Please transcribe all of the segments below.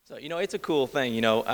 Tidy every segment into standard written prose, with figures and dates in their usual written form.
So, it's a cool thing,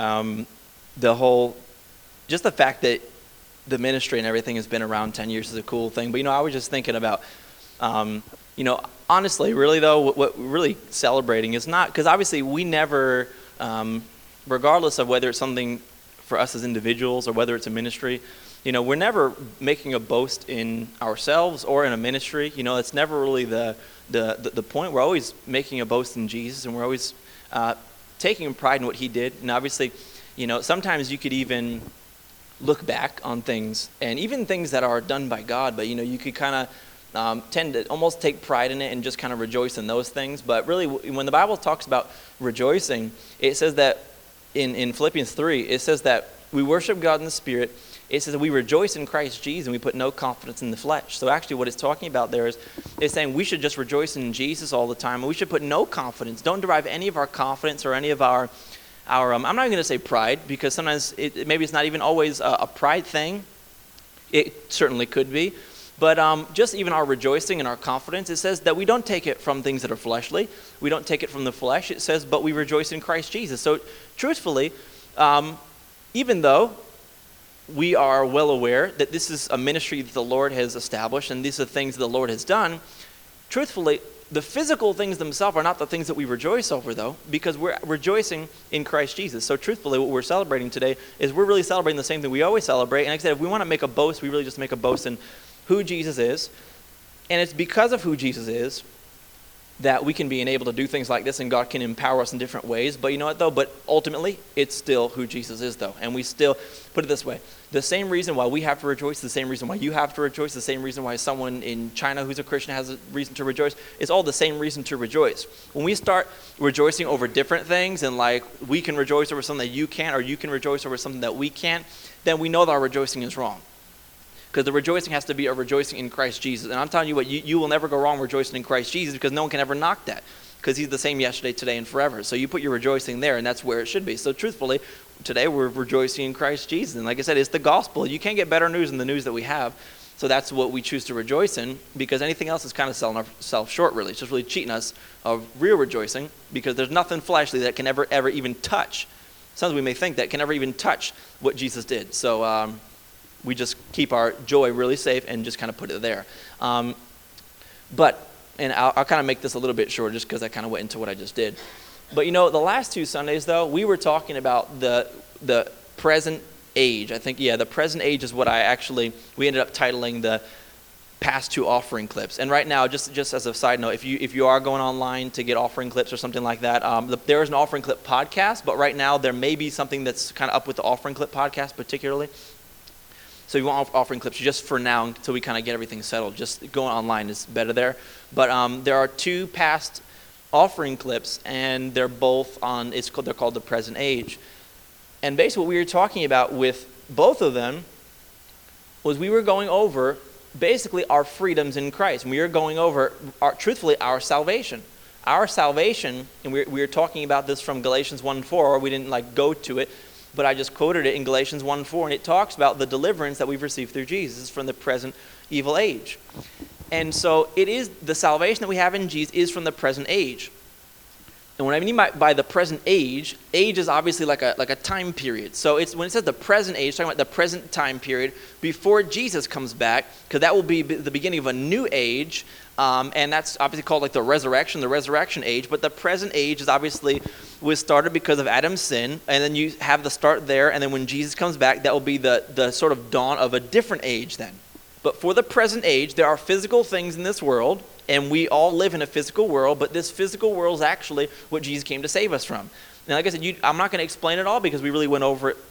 the whole, just the fact that the ministry and everything has been around 10 years is a cool thing. But, I was just thinking about, um, honestly, really though, what we're really celebrating is not, because obviously we never, regardless of whether it's something for us as individuals or whether it's a ministry, we're never making a boast in ourselves or in a ministry. It's never really the point. We're always making a boast in Jesus, and we're always taking pride in what he did. And obviously, sometimes you could even look back on things, and even things that are done by God, but you could kind of tend to almost take pride in it and just kind of rejoice in those things. But really, when the Bible talks about rejoicing, it says that in Philippians 3, it says that we worship God in the Spirit. It says that we rejoice in Christ Jesus and we put no confidence in the flesh. So actually what it's talking about there is it's saying we should just rejoice in Jesus all the time, and we should put no confidence. Don't derive any of our confidence or any of our I'm not even going to say pride, because sometimes maybe it's not even always a pride thing. It certainly could be. But just even our rejoicing and our confidence, it says that we don't take it from things that are fleshly. We don't take it from the flesh. It says, but we rejoice in Christ Jesus. So truthfully, even though we are well aware that this is a ministry that the Lord has established and these are things the Lord has done, truthfully, the physical things themselves are not the things that we rejoice over, though, because we're rejoicing in Christ Jesus. So truthfully, what we're celebrating today is we're really celebrating the same thing we always celebrate. And like I said, if we want to make a boast, we really just make a boast in who Jesus is. And it's because of who Jesus is that we can be able to do things like this, and God can empower us in different ways. But you know what, though? But ultimately, it's still who Jesus is, though. And we still, put it this way, the same reason why we have to rejoice, the same reason why you have to rejoice, the same reason why someone in China who's a Christian has a reason to rejoice, it's all the same reason to rejoice. When we start rejoicing over different things, and like we can rejoice over something that you can't, or you can rejoice over something that we can't, then we know that our rejoicing is wrong. Because the rejoicing has to be a rejoicing in Christ Jesus. And I'm telling you what, you will never go wrong rejoicing in Christ Jesus, because no one can ever knock that. Because he's the same yesterday, today, and forever. So you put your rejoicing there, and that's where it should be. So truthfully, today we're rejoicing in Christ Jesus. And like I said, it's the gospel. You can't get better news than the news that we have. So that's what we choose to rejoice in, because anything else is kind of selling ourselves short, really. It's just really cheating us of real rejoicing, because there's nothing fleshly that can ever even touch. Sometimes we may think that can ever even touch what Jesus did. So we just keep our joy really safe and just kind of put it there. And I'll kind of make this a little bit shorter, just because I kind of went into what I just did. But the last 2 Sundays, though, we were talking about the present age. I think, the present age is what we ended up titling the past 2 offering clips. And right now, just as a side note, if you are going online to get offering clips or something like that, there is an offering clip podcast, but right now there may be something that's kind of up with the offering clip podcast particularly. So if you want offering clips, just for now, until we kind of get everything settled, just going online is better there. But there are 2 past offering clips, and they're both they're called the present age. And basically what we were talking about with both of them was we were going over basically our freedoms in Christ. And we were going over, truthfully, our salvation. Our salvation, and we were talking about this from Galatians 1:4, we didn't go to it, but I just quoted it in Galatians 1:4, and it talks about the deliverance that we've received through Jesus from the present evil age. And so it is the salvation that we have in Jesus is from the present age. And what I mean by the present age is obviously like a time period. So it's when it says the present age, talking about the present time period before Jesus comes back, because that will be the beginning of a new age. And that's obviously called the resurrection age. But the present age is obviously was started because of Adam's sin, and then you have the start there, and then when Jesus comes back, that will be the sort of dawn of a different age then. But for the present age, there are physical things in this world, and we all live in a physical world, but this physical world is actually what Jesus came to save us from. And like I said, I'm not going to explain it all, because we really went over it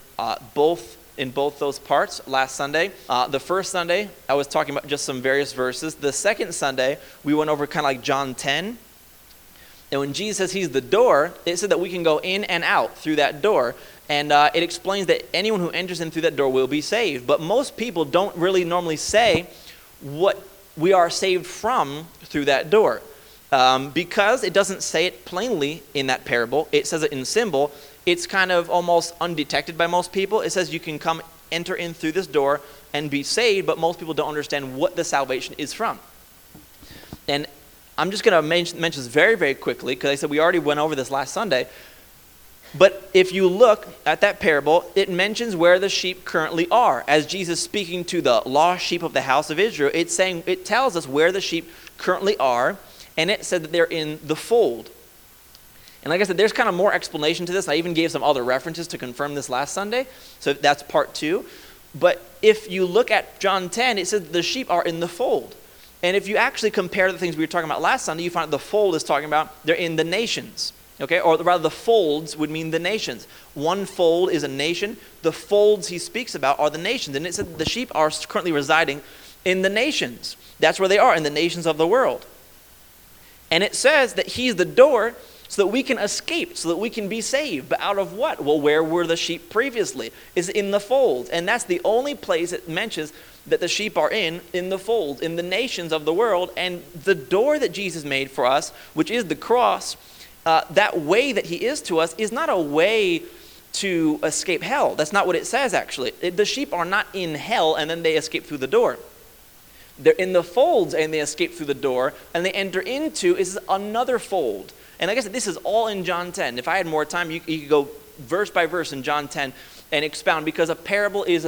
in both those parts last Sunday. The first Sunday, I was talking about just some various verses. The second Sunday, we went over kind of like John 10. And when Jesus says he's the door, it said that we can go in and out through that door. And it explains that anyone who enters in through that door will be saved. But most people don't really normally say what we are saved from through that door. Because it doesn't say it plainly in that parable. It says it in symbol. It's kind of almost undetected by most people. It says you can enter in through this door and be saved, but most people don't understand what the salvation is from. And I'm just going to mention this very, very quickly, because I said we already went over this last Sunday. But if you look at that parable, it mentions where the sheep currently are. As Jesus speaking to the lost sheep of the house of Israel, it tells us where the sheep currently are, and it said that they're in the fold. And like I said, there's kind of more explanation to this. I even gave some other references to confirm this last Sunday, so that's part 2. But if you look at John 10, it says the sheep are in the fold. And if you actually compare the things we were talking about last Sunday, you find the fold is talking about they're in the nations. Okay, or rather the folds would mean the nations. One fold is a nation. The folds he speaks about are the nations. And it said the sheep are currently residing in the nations. That's where they are, in the nations of the world. And it says that he's the door so that we can escape, so that we can be saved. But out of what? Well, where were the sheep previously? Is in the fold. And that's the only place it mentions that the sheep are in the fold, in the nations of the world. And the door that Jesus made for us, which is the cross, that way that he is to us is not a way to escape hell. That's not what it says, actually. The sheep are not in hell and then they escape through the door. They're in the folds and they escape through the door, and they enter into is another fold. And like I said, this is all in John 10. If I had more time, you could go verse by verse in John 10 and expound, because a parable is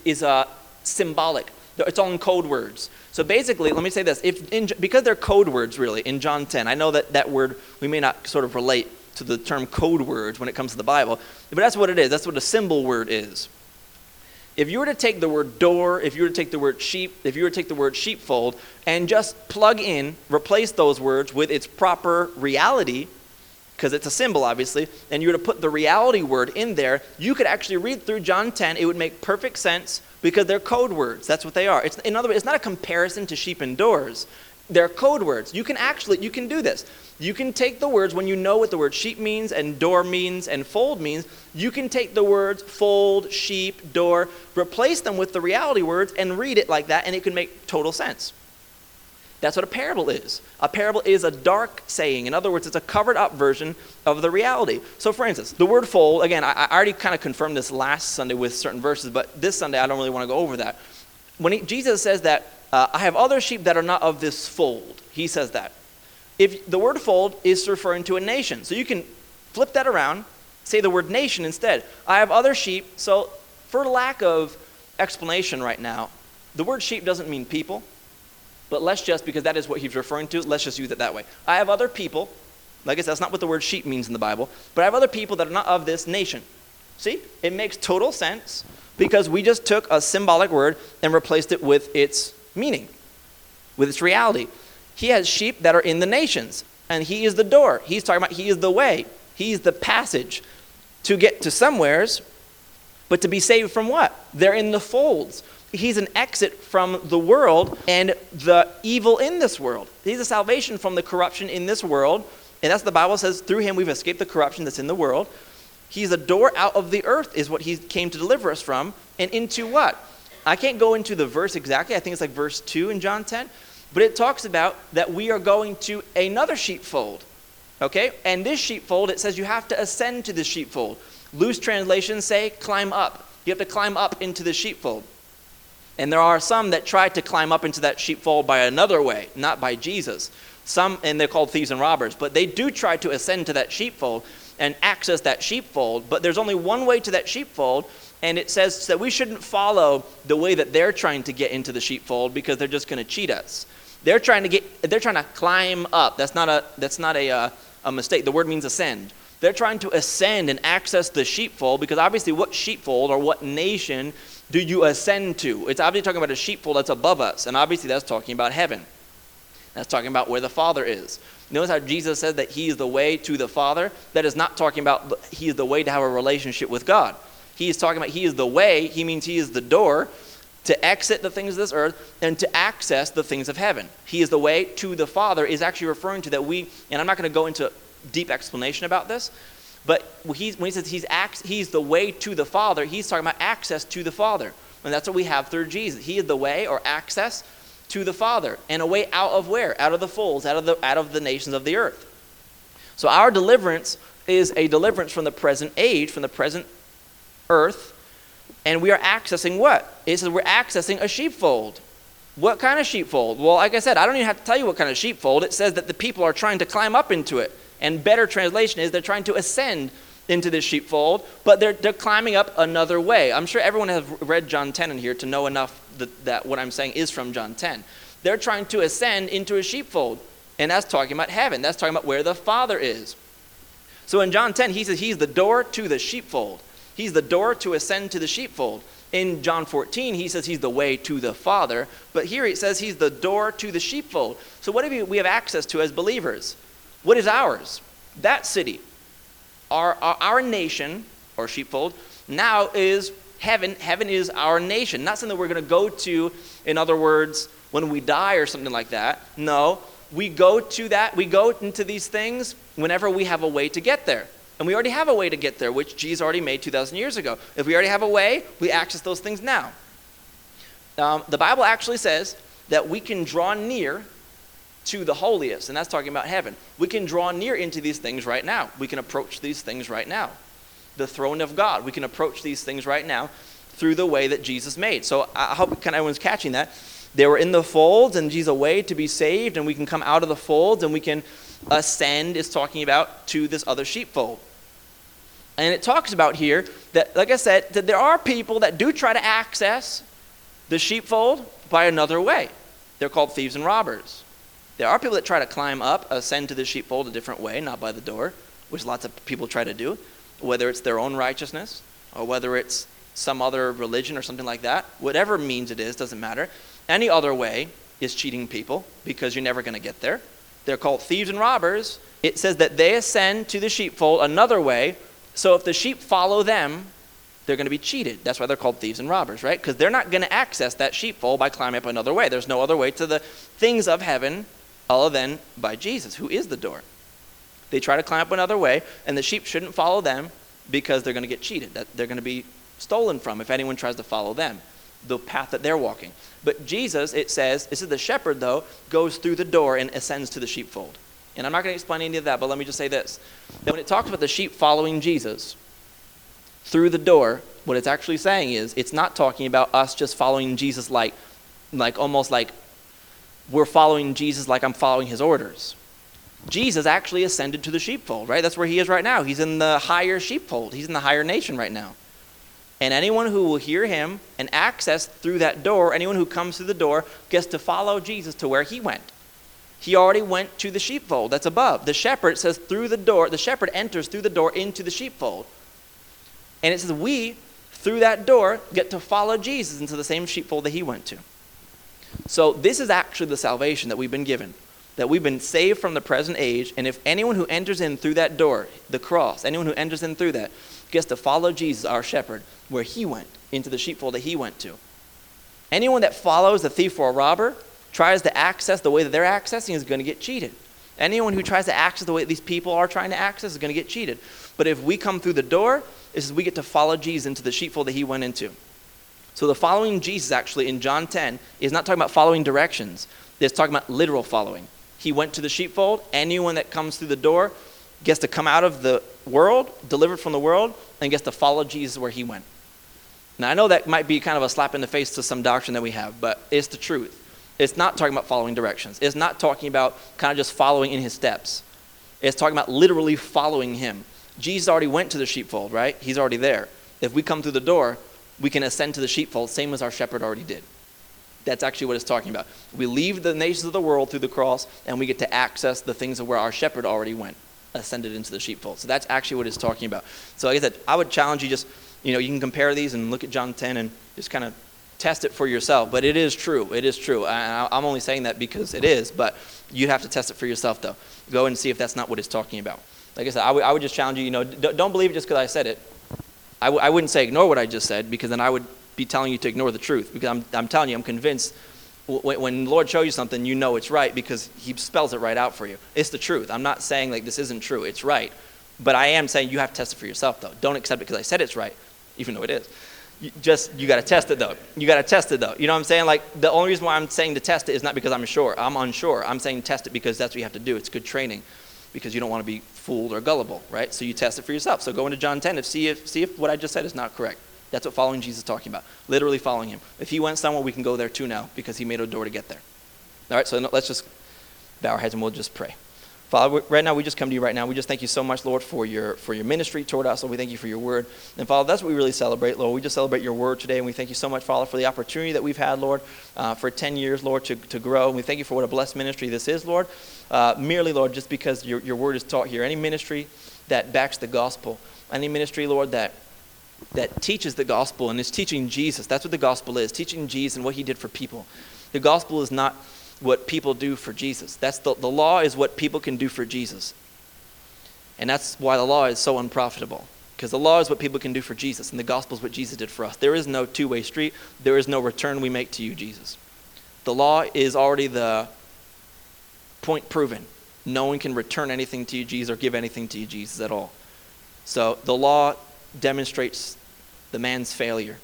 symbolic. It's all in code words. So basically, let me say this. Because they're code words, really, in John 10. I know that word, we may not sort of relate to the term code words when it comes to the Bible, but that's what it is. That's what a symbol word is. If you were to take the word door, if you were to take the word sheep, if you were to take the word sheepfold, and just replace those words with its proper reality, because it's a symbol, obviously, and you were to put the reality word in there, you could actually read through John 10. It would make perfect sense, because they're code words. That's what they are. In other words, it's not a comparison to sheep and doors. They're code words. You can do this. You can take the words, when you know what the word sheep means and door means and fold means, you can take the words fold, sheep, door, replace them with the reality words and read it like that, and it can make total sense. That's what a parable is. A parable is a dark saying. In other words, it's a covered up version of the reality. So for instance, the word fold, again, I already kind of confirmed this last Sunday with certain verses, but this Sunday I don't really want to go over that. When Jesus says that, I have other sheep that are not of this fold, he says that. If the word fold is referring to a nation, so you can flip that around, say the word nation instead. I have other sheep, so for lack of explanation right now, the word sheep doesn't mean people, but because that is what he's referring to, let's just use it that way. I have other people, like I said, that's not what the word sheep means in the Bible, but I have other people that are not of this nation. See, it makes total sense, because we just took a symbolic word and replaced it with its meaning, with its reality. He has sheep that are in the nations, and he is the door. He's talking about he is the way. He's the passage to get to somewheres, but to be saved from what? They're in the folds. He's an exit from the world and the evil in this world. He's a salvation from the corruption in this world, and that's what the Bible says, through him we've escaped the corruption that's in the world. He's a door out of the earth is what he came to deliver us from, and into what? I can't go into the verse exactly. I think it's like verse 2 in John 10. But it talks about that we are going to another sheepfold, okay? And this sheepfold, it says you have to ascend to the sheepfold. Loose translations say climb up. You have to climb up into the sheepfold. And there are some that try to climb up into that sheepfold by another way, not by Jesus. Some, and they're called thieves and robbers, but they do try to ascend to that sheepfold and access that sheepfold. But there's only one way to that sheepfold, and it says that we shouldn't follow the way that they're trying to get into the sheepfold, because they're just going to cheat us. They're trying to climb up. That's not a mistake. The word means ascend. They're trying to ascend and access the sheepfold, because obviously what sheepfold or what nation do you ascend to? It's obviously talking about a sheepfold that's above us, and obviously that's talking about heaven. That's talking about where the Father is. Notice how Jesus said that he is the way to the Father. That is not talking about he is the way to have a relationship with God. He is talking about he is the way. He means he is the door to exit the things of this earth and to access the things of heaven. He is the way to the Father is actually referring to that we, and I'm not going to go into deep explanation about this, but when he says he's the way to the Father, he's talking about access to the Father. And that's what we have through Jesus. He is the way, or access to the Father. And a way out of where? Out of the folds, out of the nations of the earth. So our deliverance is a deliverance from the present age, from the present earth. And we are accessing what? It says we're accessing a sheepfold. What kind of sheepfold? Well, like I said, I don't even have to tell you what kind of sheepfold. It says that the people are trying to climb up into it. And better translation is they're trying to ascend into this sheepfold, but they're climbing up another way. I'm sure everyone has read John 10 in here to know enough that what I'm saying is from John 10. They're trying to ascend into a sheepfold, and that's talking about heaven. That's talking about where the Father is. So in John 10, he says he's the door to the sheepfold. He's the door to ascend to the sheepfold. In John 14, he says he's the way to the Father, but here it says he's the door to the sheepfold. So what do we have access to as believers? What is ours? That city. Our nation, or sheepfold, now is heaven. Heaven is our nation. Not something we're going to go to, in other words, when we die or something like that. No, we go to that. We go into these things whenever we have a way to get there. And we already have a way to get there, which Jesus already made 2,000 years ago. If we already have a way, we access those things now. The Bible actually says that we can draw near to the holiest, and that's talking about heaven. We can draw near into these things right now. We can approach these things right now. The throne of God, we can approach these things right now through the way that Jesus made. So I hope everyone's catching that. They were in the folds, and Jesus a way to be saved, and we can come out of the folds, and we can ascend, is talking about to this other sheepfold. And it talks about here that, like I said, that there are people that do try to access the sheepfold by another way. They're called thieves and robbers. There are people that try to climb up, ascend to the sheepfold a different way, not by the door, which lots of people try to do, whether it's their own righteousness or whether it's some other religion or something like that. Whatever means it is, doesn't matter. Any other way is cheating people because you're never going to get there. They're called thieves and robbers. It says that they ascend to the sheepfold another way, so if the sheep follow them, they're going to be cheated. That's why they're called thieves and robbers, right? Because they're not going to access that sheepfold by climbing up another way. There's no other way to the things of heaven other than by Jesus, who is the door. They try to climb up another way, and the sheep shouldn't follow them because they're going to get cheated. That they're going to be stolen from if anyone tries to follow them, the path that they're walking. But Jesus, it says, this is the shepherd, though, goes through the door and ascends to the sheepfold. And I'm not going to explain any of that, but let me just say this. That when it talks about the sheep following Jesus through the door, what it's actually saying is it's not talking about us just following Jesus like almost like we're following Jesus like I'm following his orders. Jesus actually ascended to the sheepfold, right? That's where he is right now. He's in the higher sheepfold. He's in the higher nation right now. And anyone who will hear him and access through that door, anyone who comes through the door gets to follow Jesus to where he went. He already went to the sheepfold that's above. The shepherd says through the door, the shepherd enters through the door into the sheepfold. And it says we, through that door, get to follow Jesus into the same sheepfold that he went to. So this is actually the salvation that we've been given, that we've been saved from the present age, and if anyone who enters in through that door, the cross, anyone who enters in through that, gets to follow Jesus, our shepherd, where he went, into the sheepfold that he went to. Anyone that follows a thief or a robber, tries to access the way that they're accessing is going to get cheated. Anyone who tries to access the way these people are trying to access is going to get cheated. But if we come through the door, we get to follow Jesus into the sheepfold that he went into. So the following Jesus actually in John 10 is not talking about following directions. It's talking about literal following. He went to the sheepfold. Anyone that comes through the door gets to come out of the world, delivered from the world, and gets to follow Jesus where he went. Now, I know that might be kind of a slap in the face to some doctrine that we have, but it's the truth. It's not talking about following directions. It's not talking about kind of just following in his steps. It's talking about literally following him. Jesus already went to the sheepfold, right? He's already there. If we come through the door, we can ascend to the sheepfold, same as our shepherd already did. That's actually what it's talking about. We leave the nations of the world through the cross, and we get to access the things of where our shepherd already went, ascended into the sheepfold. So that's actually what it's talking about. So like I said, I would challenge you just, you can compare these and look at John 10 and just kind of test it for yourself. But it is true. It is true. I'm only saying that because it is, but you have to test it for yourself, though. Go and see if that's not what it's talking about. Like I said, I would just challenge you, don't believe it just because I said it. I wouldn't say ignore what I just said, because then I would be telling you to ignore the truth. Because I'm telling you, I'm convinced when the Lord shows you something, you know it's right because he spells it right out for you. It's the truth. I'm not saying like this isn't true. It's right. But I am saying you have to test it for yourself, though. Don't accept it because I said it's right, even though it is. You got to test it, though. You got to test it, though. You know what I'm saying? Like, the only reason why I'm saying to test it is not because I'm sure. I'm unsure. I'm saying test it because that's what you have to do. It's good training because you don't want to be fooled or gullible, right? So you test it for yourself. So go into John 10 and see if what I just said is not correct. That's what following Jesus is talking about. Literally following him. If he went somewhere, we can go there too now because he made a door to get there. All right, so let's just bow our heads and we'll just pray. Father, right now we just come to you right now. We just thank you so much, Lord, for your ministry toward us. Lord, we thank you for your word. And Father, that's what we really celebrate, Lord. We just celebrate your word today, and we thank you so much, Father, for the opportunity that we've had, Lord, for 10 years, Lord, to grow. And we thank you for what a blessed ministry this is, Lord. Merely, Lord, just because your word is taught here. Any ministry that backs the gospel, any ministry, Lord, that teaches the gospel and is teaching Jesus. That's what the gospel is, teaching Jesus and what he did for people. The gospel is not what people do for Jesus. That's the law is what people can do for Jesus. And that's why the law is so unprofitable. Because the law is what people can do for Jesus, and the gospel is what Jesus did for us. There is no two-way street. There is no return we make to you, Jesus. The law is already the point proven. No one can return anything to you, Jesus, or give anything to you, Jesus, at all. So the law demonstrates the man's failure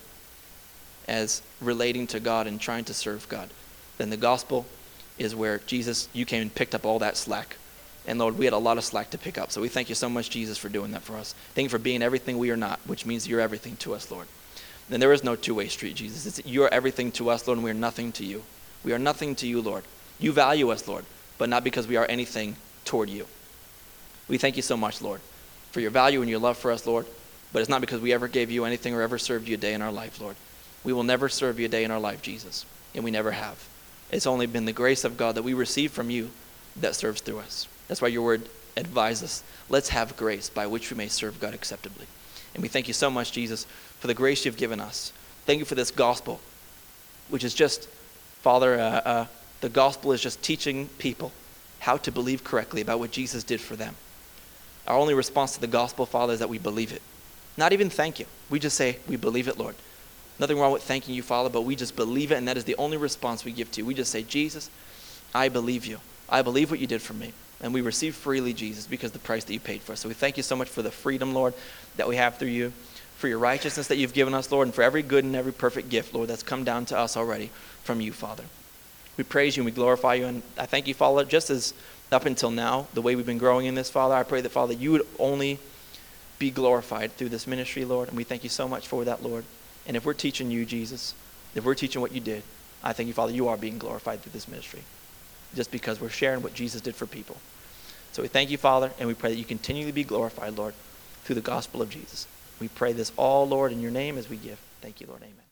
as relating to God and trying to serve God. Then the gospel is where Jesus, you came and picked up all that slack. And Lord, we had a lot of slack to pick up. So we thank you so much, Jesus, for doing that for us. Thank you for being everything we are not, which means you're everything to us, Lord. Then there is no two-way street, Jesus. You're everything to us, Lord, and we are nothing to you. We are nothing to you, Lord. You value us, Lord, but not because we are anything toward you. We thank you so much, Lord, for your value and your love for us, Lord. But it's not because we ever gave you anything or ever served you a day in our life, Lord. We will never serve you a day in our life, Jesus, and we never have. It's only been the grace of God that we receive from you that serves through us. That's why your word advises us. Let's have grace by which we may serve God acceptably. And we thank you so much, Jesus, for the grace you've given us. Thank you for this gospel, which is just, Father, the gospel is just teaching people how to believe correctly about what Jesus did for them. Our only response to the gospel, Father, is that we believe it. Not even thank you. We just say, we believe it, Lord. Nothing wrong with thanking you, Father, but we just believe it, and that is the only response we give to you. We just say, Jesus, I believe you. I believe what you did for me. And we receive freely, Jesus, because of the price that you paid for us. So we thank you so much for the freedom, Lord, that we have through you, for your righteousness that you've given us, Lord, and for every good and every perfect gift, Lord, that's come down to us already from you, Father. We praise you and we glorify you, and I thank you, Father, just as up until now, the way we've been growing in this, Father, I pray that, Father, you would only be glorified through this ministry, Lord, and we thank you so much for that, Lord. And if we're teaching you, Jesus, if we're teaching what you did, I thank you, Father, you are being glorified through this ministry, just because we're sharing what Jesus did for people. So we thank you, Father, and we pray that you continually be glorified, Lord, through the gospel of Jesus. We pray this all, Lord, in your name as we give. Thank you, Lord. Amen.